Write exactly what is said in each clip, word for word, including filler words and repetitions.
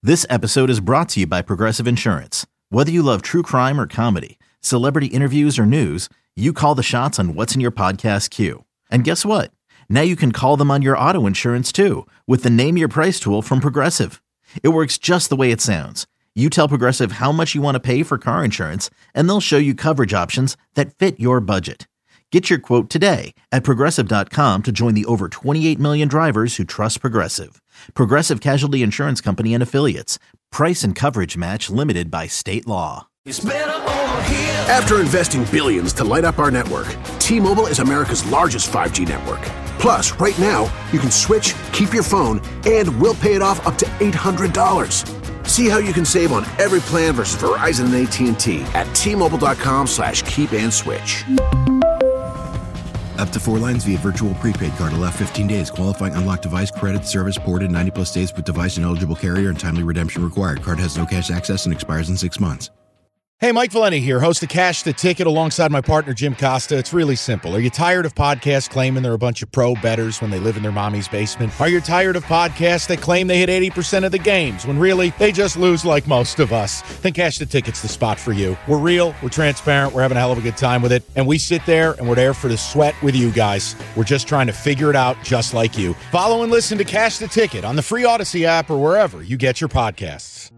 This episode is brought to you by Progressive Insurance. Whether you love true crime or comedy, celebrity interviews or news, you call the shots on what's in your podcast queue. And guess what? Now you can call them on your auto insurance too with the Name Your Price tool from Progressive. It works just the way it sounds. You tell Progressive how much you want to pay for car insurance, and they'll show you coverage options that fit your budget. Get your quote today at Progressive dot com to join the over twenty-eight million drivers who trust Progressive. Progressive Casualty Insurance Company and Affiliates. Price and coverage match limited by state law. It's better over here. After investing billions to light up our network, T-Mobile is America's largest five G network. Plus, right now, you can switch, keep your phone, and we'll pay it off up to eight hundred dollars. See how you can save on every plan versus Verizon and A T and T at T-Mobile.com slash keep and switch. Up to four lines via virtual prepaid card. Allow fifteen days. Qualifying unlocked device credit service ported ninety plus days with device and eligible carrier and timely redemption required. Card has no cash access and expires in six months. Hey, Mike Valenti here, host of Cash the Ticket alongside my partner Jim Costa. It's really simple. Are you tired of podcasts claiming they're a bunch of pro bettors when they live in their mommy's basement? Are you tired of podcasts that claim they hit eighty percent of the games when really they just lose like most of us? Then Cash the Ticket's the spot for you. We're real, we're transparent, we're having a hell of a good time with it, and we sit there and we're there for the sweat with you guys. We're just trying to figure it out just like you. Follow and listen to Cash the Ticket on the free Odyssey app or wherever you get your podcasts.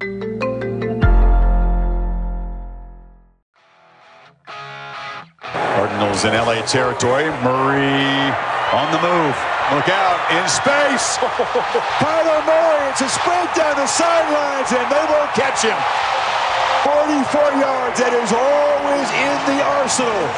Cardinals in L A territory. Murray on the move. Look out in space. Kyler Murray. It's a sprint down the sidelines, and they won't catch him. forty-four yards. That is always in the arsenal.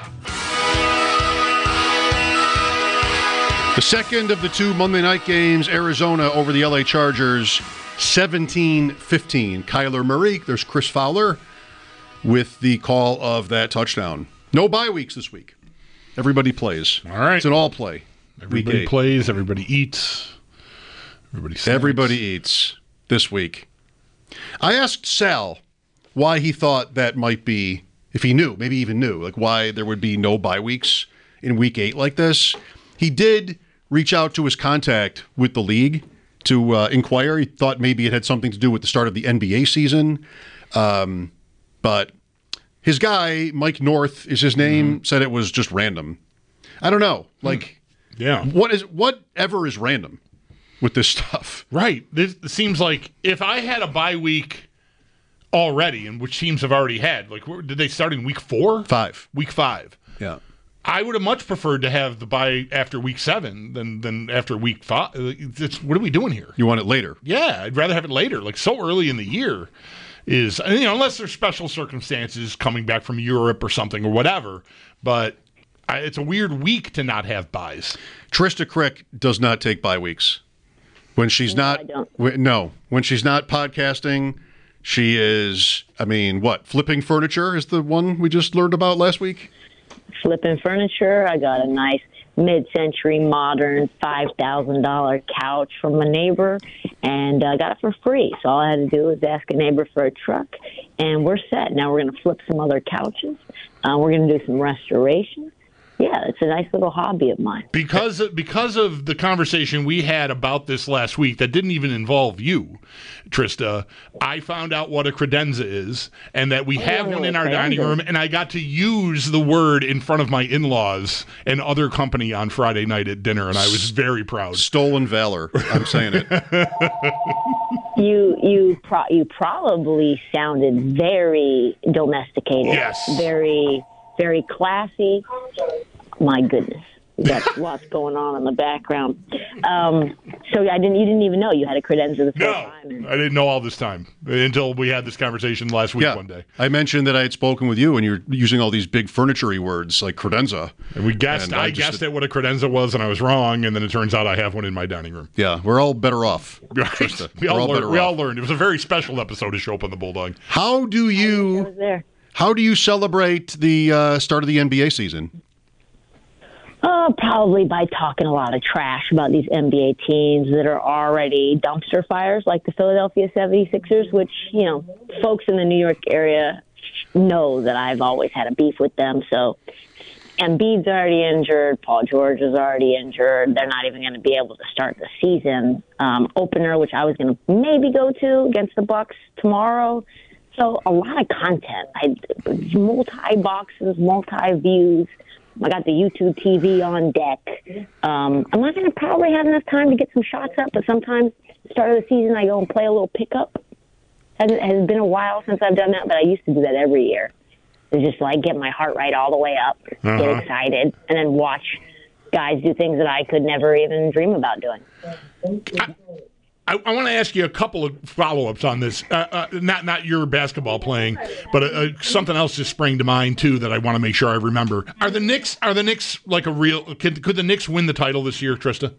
The second of the two Monday night games, Arizona over the L A Chargers, seventeen fifteen. Kyler Murray, there's Chris Fowler with the call of that touchdown. No bye weeks this week. Everybody plays. All right. It's an all play. Everybody plays. Everybody eats. Everybody snacks. Everybody eats this week. I asked Sal why he thought that might be, if he knew, maybe even knew, like why there would be no bye weeks in week eight like this. He did reach out to his contact with the league to uh, inquire. He thought maybe it had something to do with the start of the N B A season. Um, but his guy, Mike North is his name, mm-hmm. said it was just random. I don't know. Like, yeah, what is whatever is random with this stuff. Right. This seems like if I had a bye week already, and which teams have already had, like, did they start in week four? Five. Week five. Yeah. I would have much preferred to have the bye after week seven than than after week five. It's, what are we doing here? You want it later? Yeah, I'd rather have it later, like so early in the year. Is, you know, unless there's special circumstances coming back from Europe or something or whatever, but I, it's a weird week to not have buys. Trista Crick does not take bye weeks. When she's no, not, I don't. w- no, when she's not podcasting, she is, I mean, what, flipping furniture is the one we just learned about last week? Flipping furniture. I got a nice mid-century modern five thousand dollars couch from a neighbor, and I uh, got it for free. So all I had to do was ask a neighbor for a truck, and we're set. Now we're going to flip some other couches. Uh, we're going to do some restoration. Yeah, it's a nice little hobby of mine. Because of, because of the conversation we had about this last week that didn't even involve you, Trista, I found out what a credenza is and that we have one in our dining room, and I got to use the word in front of my in-laws and other company on Friday night at dinner, and I was very proud. Stolen valor. I'm saying it. You you pro- you probably sounded very domesticated. Yes. Very, very classy. My goodness. We got lots going on in the background. Um, so I didn't. You didn't even know you had a credenza the first no, time. No, I didn't know all this time until we had this conversation last week yeah, one day. I mentioned that I had spoken with you, and you're using all these big furniture-y words like credenza. And we guessed. And I, I guessed did, at what a credenza was, and I was wrong. And then it turns out I have one in my dining room. Yeah, we're all better off. Right. We, all, all learned, we all learned. It was a very special episode to show up on the Bulldog. How do you? I was there. How do you celebrate the uh, start of the N B A season? Uh, probably by talking a lot of trash about these N B A teams that are already dumpster fires, like the Philadelphia seventy-sixers, which, you know, folks in the New York area know that I've always had a beef with them. So Embiid's already injured. Paul George is already injured. They're not even going to be able to start the season um, opener, which I was going to maybe go to against the Bucks tomorrow. So a lot of content. I multi boxes, multi views. I got the YouTube T V on deck. Um, I'm not going to probably have enough time to get some shots up, but sometimes at the start of the season I go and play a little pickup. It has been a while since I've done that, but I used to do that every year. It's just like get my heart rate all the way up, uh-huh. get excited, and then watch guys do things that I could never even dream about doing. I, I, I want to ask you a couple of follow-ups on this. Uh, uh, not not your basketball playing, but uh, something else just sprang to mind too that I want to make sure I remember. Are the Knicks are the Knicks like a real? Could, could the Knicks win the title this year, Trista?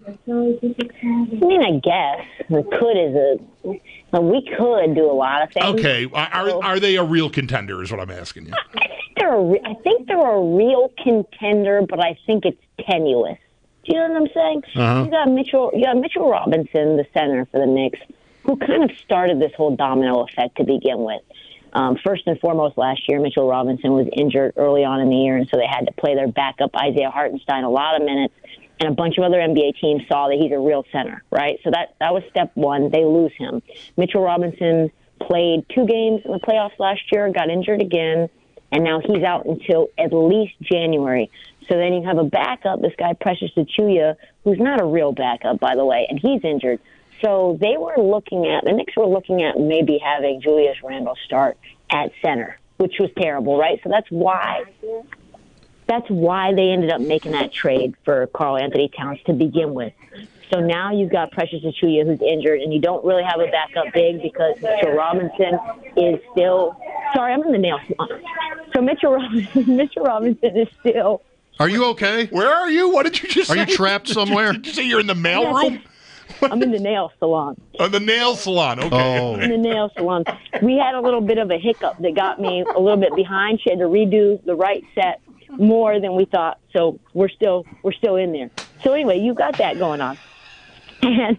I mean, I guess the could is a. Well, we could do a lot of things. Okay, are so, are they a real contender? Is what I'm asking you. I think they're a, I think they're a real contender, but I think it's tenuous. Do you know what I'm saying? Uh-huh. You got Mitchell, you got Mitchell Robinson, the center for the Knicks, who kind of started this whole domino effect to begin with. Um, first and foremost, last year, Mitchell Robinson was injured early on in the year, and so they had to play their backup Isaiah Hartenstein a lot of minutes. And a bunch of other N B A teams saw that he's a real center, right? So that, that was step one. They lose him. Mitchell Robinson played two games in the playoffs last year, got injured again, and now he's out until at least January. So then you have a backup, this guy Precious Achiuwa, who's not a real backup, by the way, and he's injured. So they were looking at, the Knicks were looking at maybe having Julius Randle start at center, which was terrible, right? So that's why... That's why they ended up making that trade for Karl Anthony Towns to begin with. So now you've got Precious Achiuwa who's injured, and you don't really have a backup big because Mitchell Robinson is still – sorry, I'm in the nail salon. So Mitchell Robinson, Mitchell Robinson is still – Are you okay? Where are you? What did you just are say? Are you trapped somewhere? Did you say you're in the mail room? I'm in the nail salon. Oh, the nail salon. Okay. Oh. In the nail salon. We had a little bit of a hiccup that got me a little bit behind. She had to redo the right set more than we thought, so we're still we're still in there. So anyway, you got that going on, and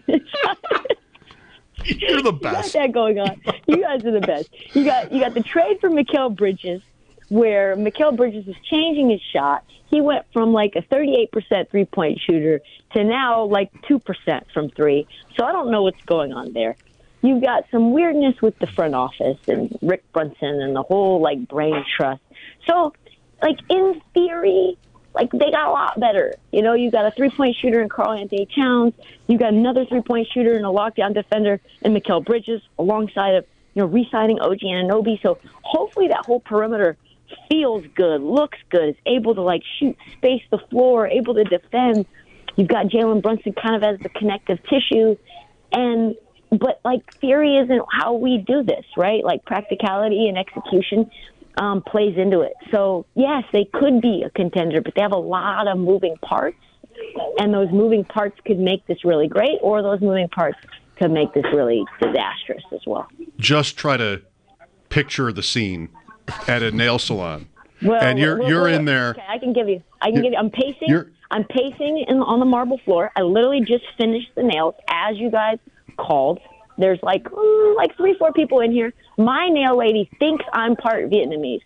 you're the best. You got that going on. You guys are the best. You got you got the trade for Mikal Bridges, where Mikal Bridges is changing his shot. He went from like a thirty-eight percent three-point shooter to now like two percent from three. So I don't know what's going on there. You've got some weirdness with the front office and Rick Brunson and the whole like brain trust. So. Like, in theory, like, they got a lot better. You know, you got a three-point shooter in Karl Anthony Towns. You got another three-point shooter and a lockdown defender in Mikal Bridges alongside of, you know, re-signing O G Anunoby. So hopefully that whole perimeter feels good, looks good, is able to, like, shoot, space the floor, able to defend. You've got Jalen Brunson kind of as the connective tissue. And, but, like, theory isn't how we do this, right? Like, practicality and execution Um, plays into it. So, yes, they could be a contender, but they have a lot of moving parts, and those moving parts could make this really great, or those moving parts could make this really disastrous as well. Just try to picture the scene at a nail salon, well, and you're well, you're well, in there. Okay, I can give you. I can give you. I'm pacing. You're, I'm pacing in, on the marble floor. I literally just finished the nails as you guys called. There's like mm, like three, four people in here. My nail lady thinks I'm part Vietnamese.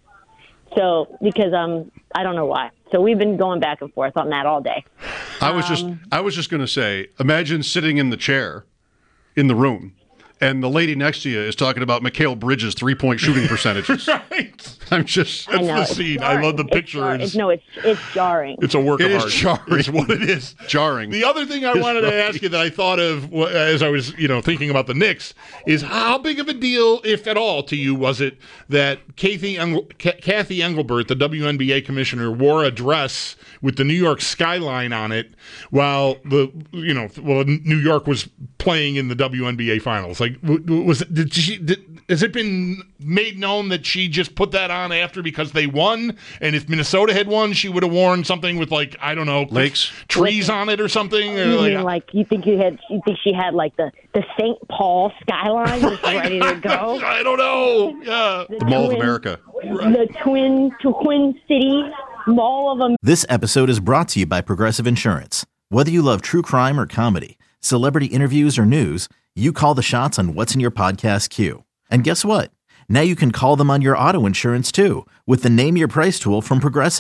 So, because um, I don't know why. So we've been going back and forth on that all day. I was just um, I was just going to say, imagine sitting in the chair in the room, and the lady next to you is talking about Mikal Bridges' three-point shooting percentages. Right. I'm just... That's know, the it's scene. jarring. I love the It's picture. jarring. It's, no, it's it's jarring. It's a work It of is art. jarring. It's what it is. Jarring. The other thing I It's wanted to right. ask you that I thought of uh, as I was, you know, thinking about the Knicks is how big of a deal, if at all, to you was it that Kathy Engel- Kathy Engelbert, the W N B A commissioner, wore a dress with the New York skyline on it while the, you know, well, New York was playing in the W N B A finals. Like, was it, did she? Did, has it been made known that she just put that on after because they won? And if Minnesota had won, she would have worn something with, like, I don't know, lakes, trees on it or something. Or you like, mean like you think you had? You think she had like the the Saint Paul skyline just ready to go? I don't know. Yeah, the Mall of twin, America. The twin twin cities, Mall of America. This episode is brought to you by Progressive Insurance. Whether you love true crime or comedy, celebrity interviews or news, you call the shots on what's in your podcast queue. And guess what? Now you can call them on your auto insurance too with the Name Your Price tool from Progressive.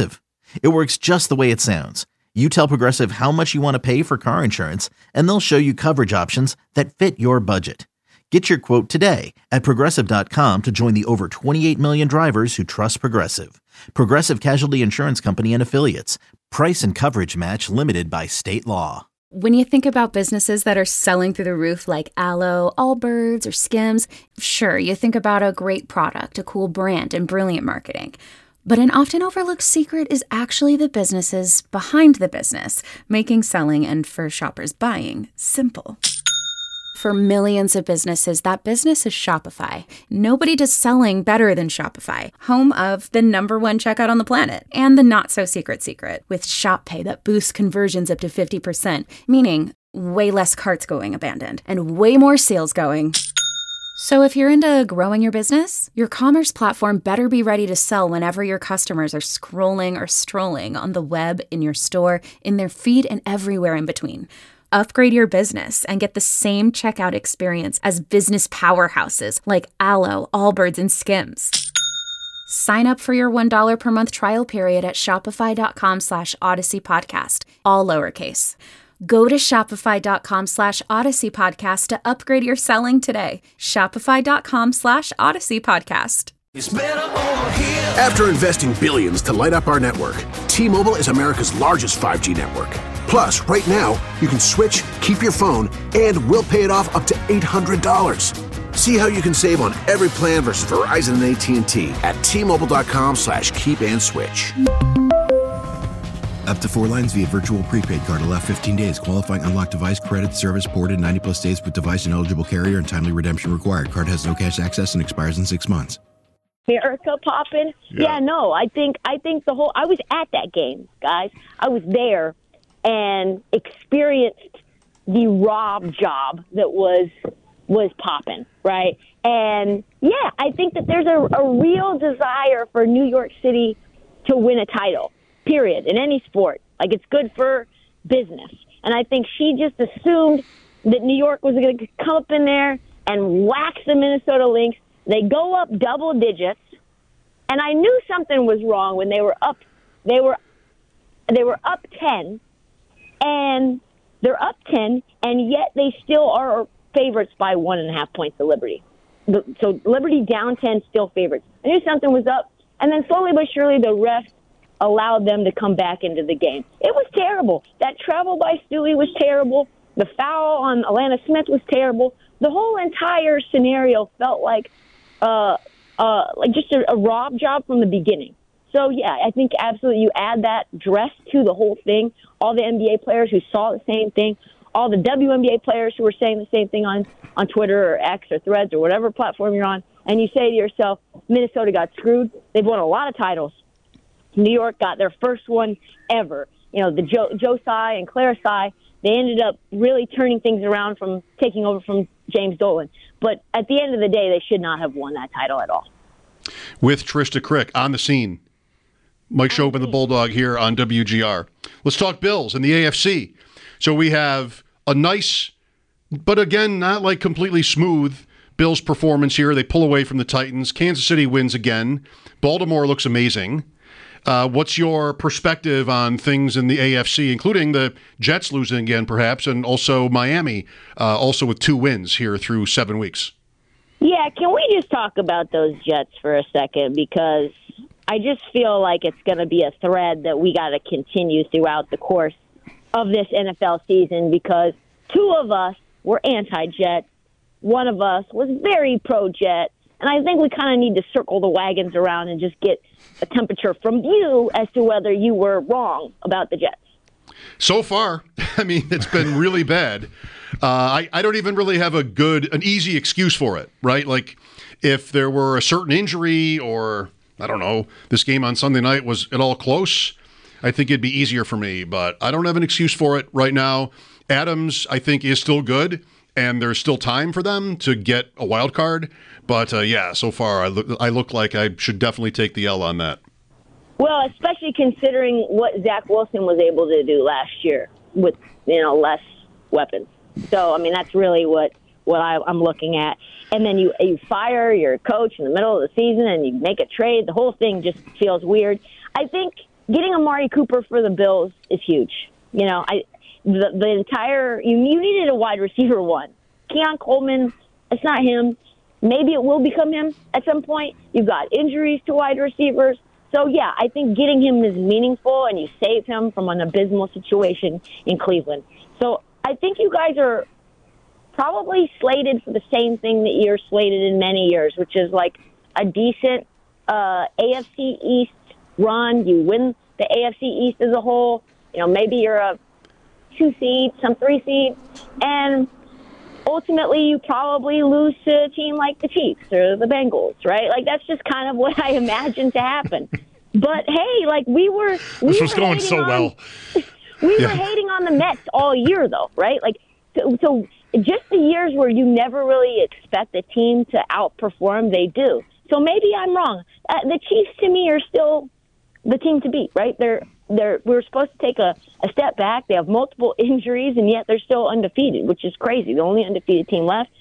It works just the way it sounds. You tell Progressive how much you want to pay for car insurance, and they'll show you coverage options that fit your budget. Get your quote today at Progressive dot com to join the over twenty-eight million drivers who trust Progressive. Progressive Casualty Insurance Company and Affiliates. Price and coverage match limited by state law. When you think about businesses that are selling through the roof like Aloe, Allbirds, or Skims, sure, you think about a great product, a cool brand, and brilliant marketing. But an often overlooked secret is actually the businesses behind the business, making selling and, for shoppers, buying simple. For millions of businesses, that business is Shopify. Nobody does selling better than Shopify, home of the number one checkout on the planet, and the not-so-secret secret, with Shop Pay that boosts conversions up to fifty percent, meaning way less carts going abandoned, and way more sales going. So if you're into growing your business, your commerce platform better be ready to sell whenever your customers are scrolling or strolling on the web, in your store, in their feed, and everywhere in between. Upgrade your business and get the same checkout experience as business powerhouses like Aloe, Allbirds, and Skims. Sign up for your one dollar per month trial period at shopify.com slash Odyssey Podcast, all lowercase. Go to shopify.com slash Odyssey Podcast to upgrade your selling today. Shopify.com slash Odyssey Podcast. After investing billions to light up our network, T-Mobile is America's largest five G network. Plus, right now, you can switch, keep your phone, and we'll pay it off up to eight hundred dollars. See how you can save on every plan versus Verizon and A T and T at T-Mobile.com slash keep and switch. Up to four lines via virtual prepaid card. Allow fifteen days. Qualifying unlocked device credit service ported ninety plus days with device and eligible carrier and timely redemption required. Card has no cash access and expires in six months. America popping? Yeah. yeah, no, I think I think the whole I was at that game, guys. I was there and experienced the Rob job that was was popping, right? And yeah, I think that there's a, a real desire for New York City to win a title. Period, in any sport. Like, it's good for business. And I think she just assumed that New York was going to come up in there and wax the Minnesota Lynx. They go up double digits. And I knew something was wrong when they were up. They were they were up ten. And they're up ten, and yet they still are favorites by one and a half points to Liberty. So Liberty down ten, still favorites. I knew something was up. And then slowly but surely, the refs allowed them to come back into the game. It was terrible. That travel by Stewie was terrible. The foul on Alana Smith was terrible. The whole entire scenario felt like uh, uh, like just a, a Rob job from the beginning. So, yeah, I think absolutely you add that dress to the whole thing. All the N B A players who saw the same thing, all the W N B A players who were saying the same thing on, on Twitter or X or Threads or whatever platform you're on, and you say to yourself, Minnesota got screwed. They've won a lot of titles. New York got their first one ever. You know, the Joe, Joe Tsai and Claire Tsai, they ended up really turning things around from taking over from James Dolan. But at the end of the day, they should not have won that title at all. With Trista Crick on the scene. Mike Shobin, the Bulldog, here on W G R. Let's talk Bills and the A F C. So we have a nice, but again, not like completely smooth Bills performance here. They pull away from the Titans. Kansas City wins again. Baltimore looks amazing. Uh, what's your perspective on things in the A F C, including the Jets losing again, perhaps, and also Miami, uh, also with two wins here through seven weeks? Yeah, can we just talk about those Jets for a second? Because I just feel like it's going to be a thread that we got to continue throughout the course of this N F L season, because two of us were anti-Jet. One of us was very pro-Jet. And I think we kind of need to circle the wagons around and just get a temperature from you as to whether you were wrong about the Jets. So far, I mean, it's been really bad. Uh, I, I don't even really have a good, an easy excuse for it, right? Like, if there were a certain injury or, I don't know, this game on Sunday night was at all close, I think it'd be easier for me. But I don't have an excuse for it right now. Adams, I think, is still good, and there's still time for them to get a wild card. But, uh, yeah, so far I look, I look like I should definitely take the L on that. Well, especially considering what Zach Wilson was able to do last year with, you know, less weapons. So, I mean, that's really what, what I, I'm looking at. And then you you fire your coach in the middle of the season and you make a trade. The whole thing just feels weird. I think getting Amari Cooper for the Bills is huge. You know, I the, the entire you, you needed a wide receiver one. Keon Coleman, it's not him. Maybe it will become him at some point. You've got injuries to wide receivers. So, yeah, I think getting him is meaningful, and you save him from an abysmal situation in Cleveland. So I think you guys are probably slated for the same thing that you're slated in many years, which is like a decent uh, A F C East run. You win the A F C East as a whole. You know, maybe you're a two seed, some three seed, and ultimately you probably lose to a team like the Chiefs or the Bengals, right? Like, that's just kind of what I imagine to happen. But hey, like we were, we this was were going so on, well. We yeah. were hating on the Mets all year, though, right? Like, so, so just the years where you never really expect the team to outperform, they do. So maybe I'm wrong. Uh, the Chiefs, to me, are still the team to beat, right? They're they're we're supposed to take a, a step back. They have multiple injuries, and yet they're still undefeated, which is crazy. The only undefeated team left.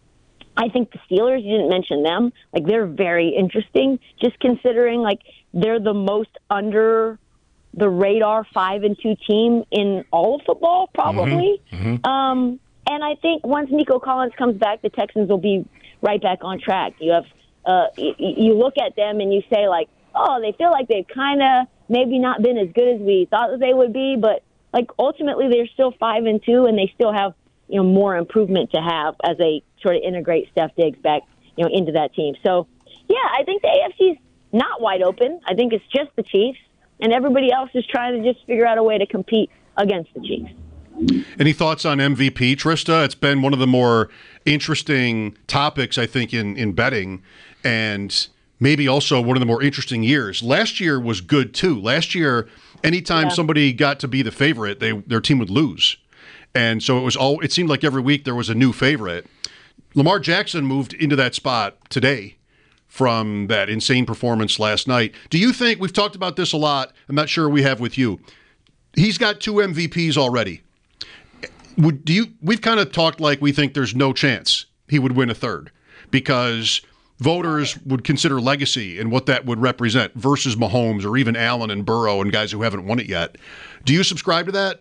I think the Steelers, you didn't mention them. Like, they're very interesting, just considering, like, they're the most under the radar five and two team in all of football, probably. Mm-hmm. Mm-hmm. Um, and I think once Nico Collins comes back, the Texans will be right back on track. You have uh, y- you look at them and you say, like, oh, they feel like they've kind of maybe not been as good as we thought that they would be, but like ultimately they're still five and two, and they still have, you know, more improvement to have as they sort of integrate Steph Diggs back, you know, into that team. So yeah, I think the A F C's not wide open. I think it's just the Chiefs, and everybody else is trying to just figure out a way to compete against the Chiefs. Any thoughts on M V P, Trista? It's been one of the more interesting topics, I think, in, in betting, and maybe also one of the more interesting years. Last year was good, too. Last year, anytime yeah. somebody got to be the favorite, they their team would lose. And so it was all. It seemed like every week there was a new favorite. Lamar Jackson moved into that spot today from that insane performance last night. Do you think, we've talked about this a lot, I'm not sure we have with you, he's got two M V Ps already. Would do you? We've kind of talked like we think there's no chance he would win a third because voters would consider legacy and what that would represent versus Mahomes or even Allen and Burrow and guys who haven't won it yet. Do you subscribe to that?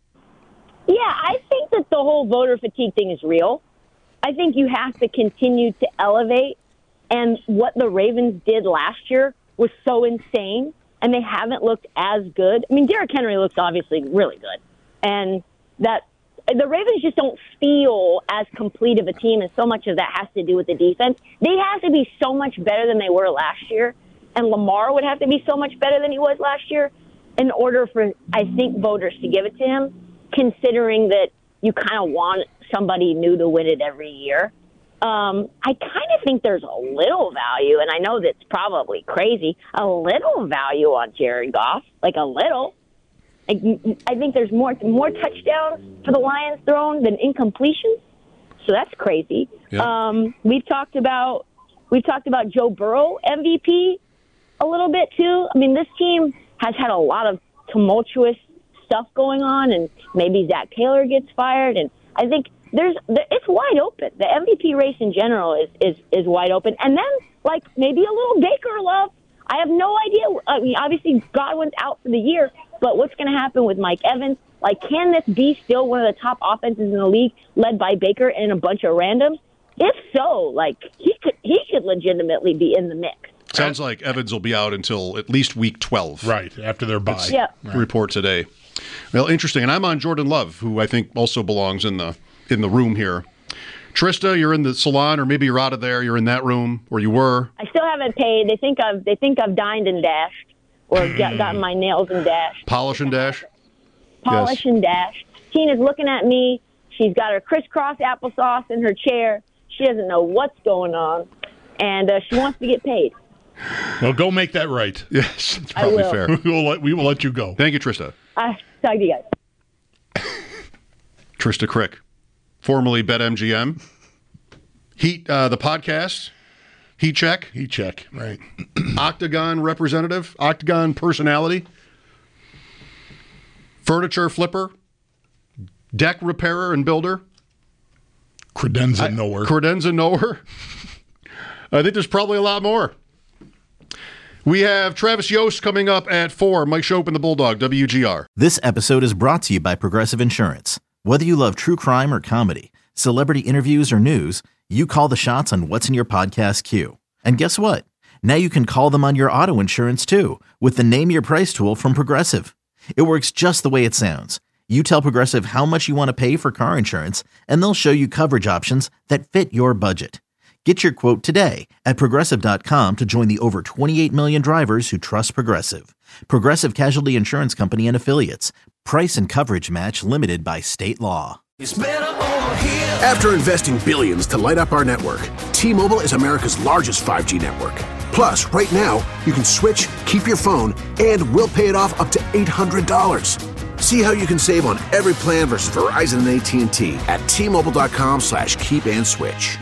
Yeah, I think that the whole voter fatigue thing is real. I think you have to continue to elevate, and what the Ravens did last year was so insane, and they haven't looked as good. I mean, Derrick Henry looks obviously really good, and that the Ravens just don't feel as complete of a team, and so much of that has to do with the defense. They have to be so much better than they were last year, and Lamar would have to be so much better than he was last year in order for, I think, voters to give it to him, considering that you kind of want somebody new to win it every year. Um, I kind of think there's a little value, and I know that's probably crazy, a little value on Jared Goff, like a little. Like, I think there's more more touchdowns for the Lions thrown than incompletions, so that's crazy. Yeah. Um, we've talked about we've talked about Joe Burrow M V P a little bit too. I mean, this team has had a lot of tumultuous stuff going on, and maybe Zach Taylor gets fired, and I think there's it's wide open. The M V P race in general is is is wide open, and then like maybe a little Baker love. I have no idea. I mean, obviously Godwin's out for the year, but what's going to happen with Mike Evans? Like, can this be still one of the top offenses in the league, led by Baker and a bunch of randoms? If so, like he could he could legitimately be in the mix. Sounds like Evans will be out until at least week twelve. Right, after their bye. Yeah. Right. Report today. Well, interesting. And I'm on Jordan Love, who I think also belongs in the in the room here. Trista, you're in the salon, or maybe you're out of there. You're in that room, or you were. I still haven't paid. They think I've they think I've dined and dashed, or got, gotten my nails and dashed. Polish and dash? Polish yes. and dash. Tina's looking at me. She's got her crisscross applesauce in her chair. She doesn't know what's going on, and uh, she wants to get paid. Well, go make that right. Yes, it's probably fair. we, will let, we will let you go. Thank you, Trista. Uh, talk to you guys. Trista Crick, formerly BetMGM. Heat, uh, the podcast, Heat Check. Heat Check, right. Octagon representative, Octagon personality, furniture flipper, deck repairer and builder. Credenza knower. Credenza knower. I think there's probably a lot more. We have Travis Yost coming up at four. Mike Shope and the Bulldog, W G R. This episode is brought to you by Progressive Insurance. Whether you love true crime or comedy, celebrity interviews or news, you call the shots on what's in your podcast queue. And guess what? Now you can call them on your auto insurance too with the Name Your Price tool from Progressive. It works just the way it sounds. You tell Progressive how much you want to pay for car insurance, and they'll show you coverage options that fit your budget. Get your quote today at Progressive dot com to join the over twenty-eight million drivers who trust Progressive. Progressive Casualty Insurance Company and Affiliates. Price and coverage match limited by state law. It's better over here. After investing billions to light up our network, T-Mobile is America's largest five G network. Plus, right now, you can switch, keep your phone, and we'll pay it off up to eight hundred dollars. See how you can save on every plan versus Verizon and A T and T at T-Mobile dot com slash keep and switch.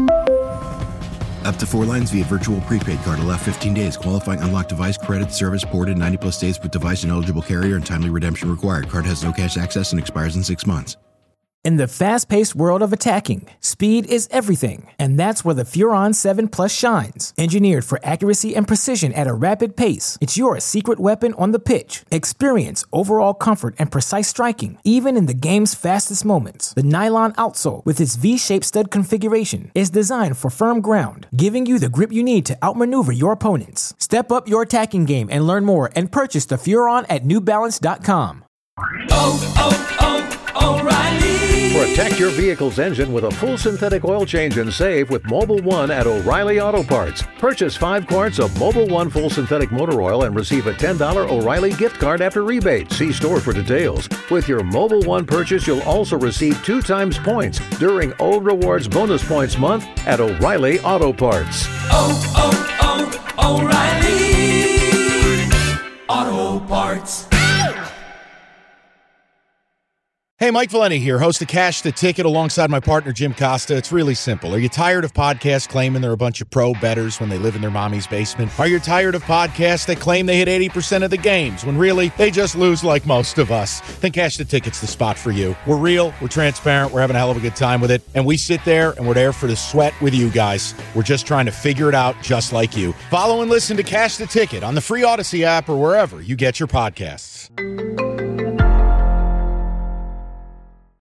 Up to four lines via virtual prepaid card. Allow fifteen days. Qualifying unlocked device credit service ported ninety plus days with device and eligible carrier and timely redemption required. Card has no cash access and expires in six months. In the fast-paced world of attacking, speed is everything, and that's where the Furon seven Plus shines. Engineered for accuracy and precision at a rapid pace, it's your secret weapon on the pitch. Experience overall comfort and precise striking, even in the game's fastest moments. The nylon outsole, with its V-shaped stud configuration, is designed for firm ground, giving you the grip you need to outmaneuver your opponents. Step up your attacking game and learn more and purchase the Furon at New Balance dot com. Oh, oh, oh, O'Reilly! Protect your vehicle's engine with a full synthetic oil change and save with Mobil one at O'Reilly Auto Parts. Purchase five quarts of Mobil one full synthetic motor oil and receive a ten dollars O'Reilly gift card after rebate. See store for details. With your Mobil one purchase, you'll also receive two times points during O Rewards Bonus Points Month at O'Reilly Auto Parts. Oh, oh, oh, O'Reilly Auto Parts. Hey, Mike Valenti here, host of Cash the Ticket alongside my partner, Jim Costa. It's really simple. Are you tired of podcasts claiming they're a bunch of pro bettors when they live in their mommy's basement? Are you tired of podcasts that claim they hit eighty percent of the games when really they just lose like most of us? Then Cash the Ticket's the spot for you. We're real, we're transparent, we're having a hell of a good time with it, and we sit there and we're there for the sweat with you guys. We're just trying to figure it out just like you. Follow and listen to Cash the Ticket on the free Odyssey app or wherever you get your podcasts.